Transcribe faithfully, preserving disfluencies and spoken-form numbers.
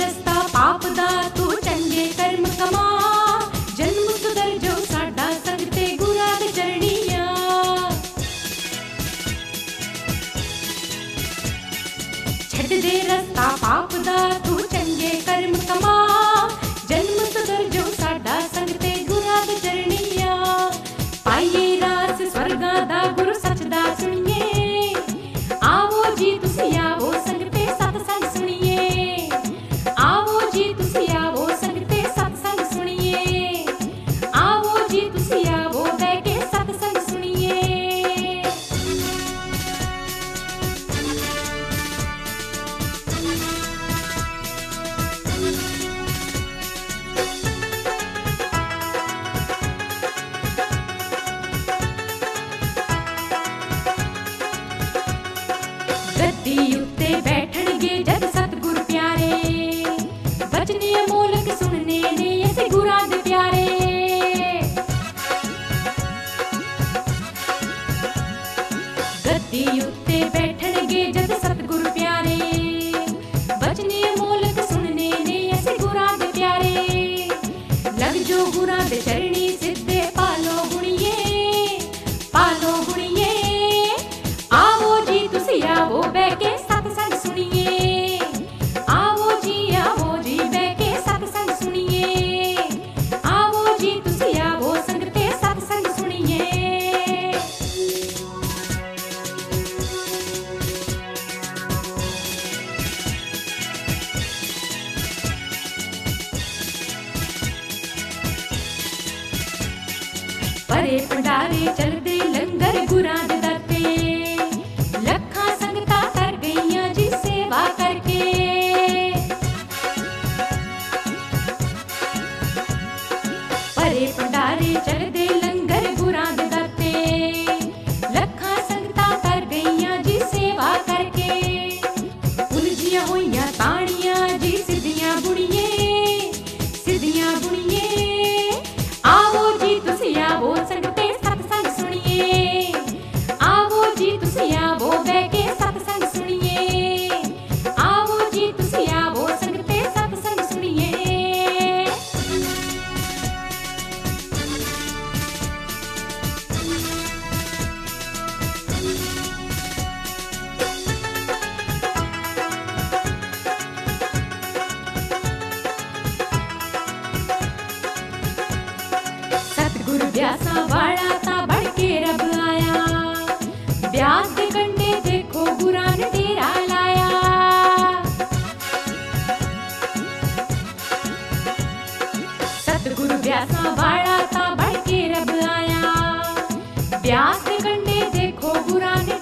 रस्ता पाप दा तू चंगे कर्म कमा जन्म सुधर जो साडा संगते गुरा दे चरणिया छड़ दे रस्ता पाप दा तू चंगे कर्म कमा जन्म सुधर जो साडा संगते गुरा दे चरणिया पाइए रास स्वर्गा दा गुरु सच दा सुनिए आवो जी तुसी आवो संगते सतसंग सुनिए आवो जी तुसी आवो संगते सतसंग सुनिए आवो जी तुसी आवो बैठ के सतसंग सुनिए गद्दी उत्ते बैठणगे जद सतगुर प्यारे बचने अमोलक सुनने ने ऐसे गुरां दे प्यारे गद्दी उत्ते बैठणगे जद सतगुर प्यारे बचने अमोलक सुनने ने ऐसे गुरां दे प्यारे लग जो गुरां दे चरणी सिद्धे पालो गुणिए पालो गुणिए आवो जी तुसी आवो बैके सतसंग सुनिए आवो जी आवो जी बैके सतसंग सुनिए आवो जी तुसी आवो संगते सतसंग सुनिए परे भंडारे चलदे लंगर गुरां दे दर ते लखां संगतां कर गईयां जी सेवा करके परे भंडारे चलदे लंगर गुरां दे दर ते लखां संगतां कर गईयां जी सेवा करके उलझियां होईयां ताणियां जी सिद्धियां बुणिए सिद्धियां बुणिए आवो जी तुसी आवो संगते सतसंग सुनिए आवो जी तुसी आवो बैके सतसंग सुनिए आवो जी तुसी आवो संगते सतसंग सुनिए सतगुरु ब्यासा वाला ता बढ़ के रब आया ब्यास दे कंडे देखो गुरां ने डेरा लाया सतगुरु ब्यासा वाला ता बढ़ के रब आया ब्यास दे कंडे देखो गुरां ने